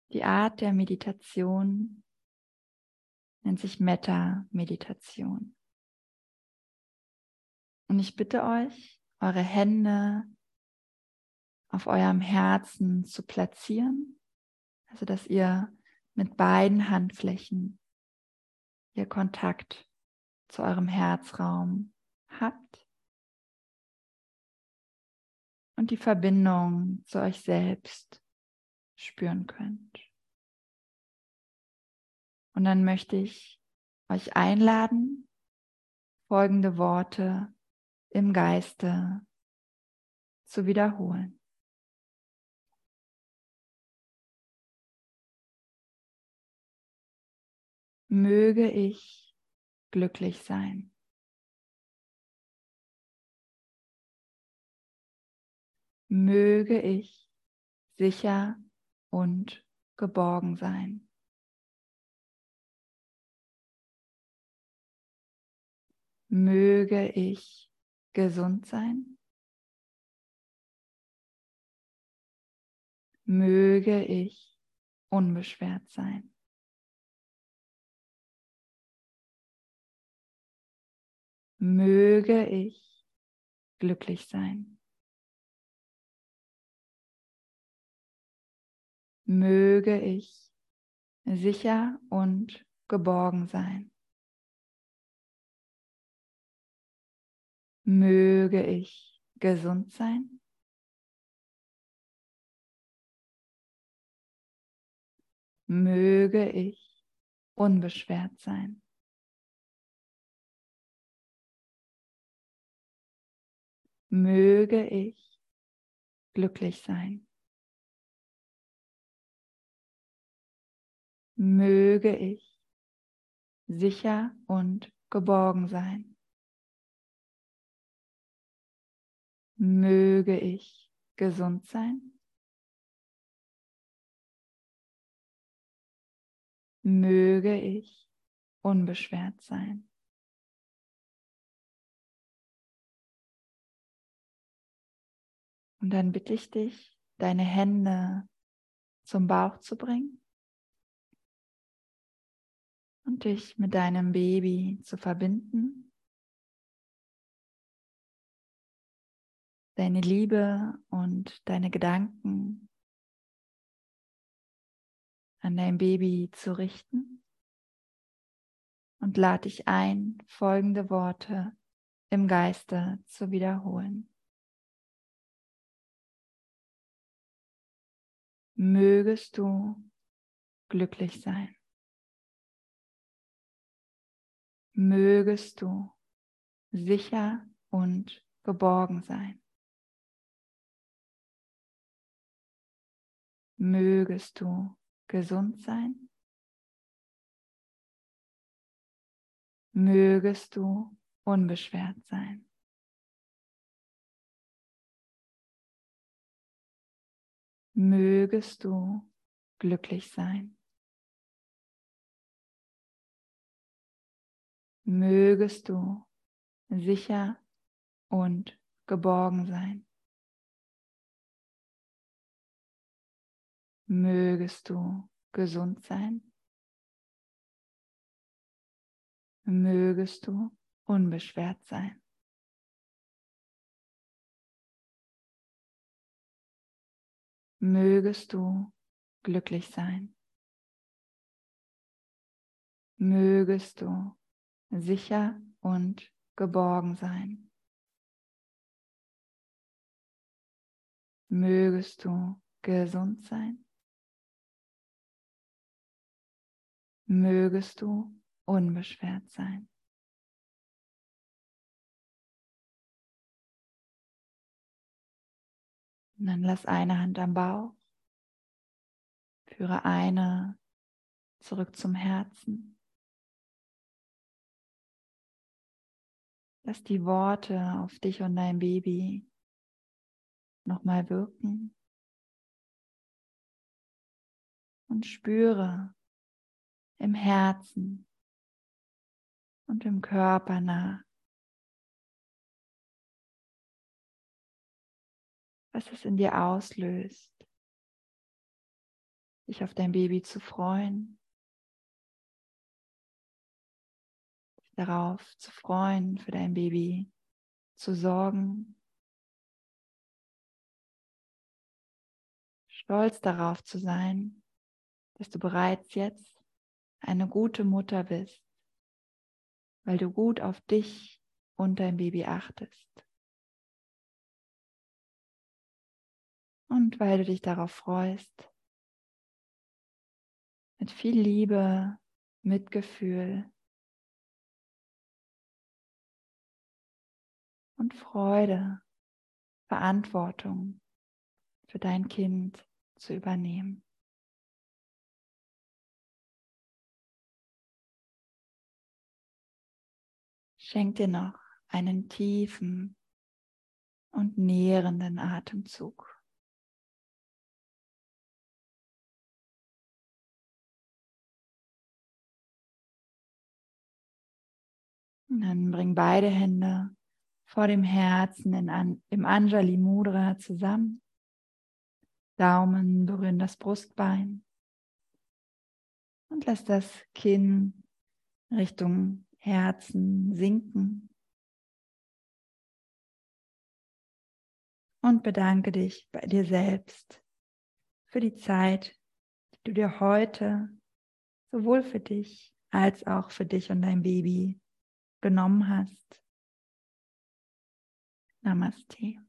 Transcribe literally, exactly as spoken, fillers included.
Die Art der Meditation nennt sich Metta-Meditation. Und ich bitte euch, eure Hände auf eurem Herzen zu platzieren, also dass ihr mit beiden Handflächen ihr Kontakt zu eurem Herzraum habt und die Verbindung zu euch selbst spüren könnt. Und dann möchte ich euch einladen, folgende Worte im Geiste zu wiederholen. Möge ich glücklich sein. Möge ich sicher und geborgen sein. Möge ich gesund sein. Möge ich unbeschwert sein. Möge ich glücklich sein. Möge ich sicher und geborgen sein. Möge ich gesund sein. Möge ich unbeschwert sein. Möge ich glücklich sein. Möge ich sicher und geborgen sein. Möge ich gesund sein. Möge ich unbeschwert sein. Und dann bitte ich dich, deine Hände zum Bauch zu bringen und dich mit deinem Baby zu verbinden. Deine Liebe und deine Gedanken an dein Baby zu richten. Und lade dich ein, folgende Worte im Geiste zu wiederholen. Mögest du glücklich sein. Mögest du sicher und geborgen sein. Mögest du gesund sein. Mögest du unbeschwert sein. Mögest du glücklich sein. Mögest du sicher und geborgen sein. Mögest du gesund sein. Mögest du unbeschwert sein. Mögest du glücklich sein. Mögest du sicher und geborgen sein. Mögest du gesund sein. Mögest du unbeschwert sein. Und dann lass eine Hand am Bauch. Führe eine zurück zum Herzen. Lass die Worte auf dich und dein Baby nochmal wirken. Und spüre im Herzen und im Körper nach, was es in dir auslöst, dich auf dein Baby zu freuen, dich darauf zu freuen, für dein Baby zu sorgen, stolz darauf zu sein, dass du bereits jetzt eine gute Mutter bist, weil du gut auf dich und dein Baby achtest. Und weil du dich darauf freust, mit viel Liebe, Mitgefühl und Freude, Verantwortung für dein Kind zu übernehmen. Schenk dir noch einen tiefen und nährenden Atemzug. Und dann bring beide Hände vor dem Herzen in An- im Anjali Mudra zusammen. Daumen berühren das Brustbein. Und lass das Kinn Richtung Herzen sinken. Und bedanke dich bei dir selbst für die Zeit, die du dir heute sowohl für dich als auch für dich und dein Baby genommen hast. Namaste.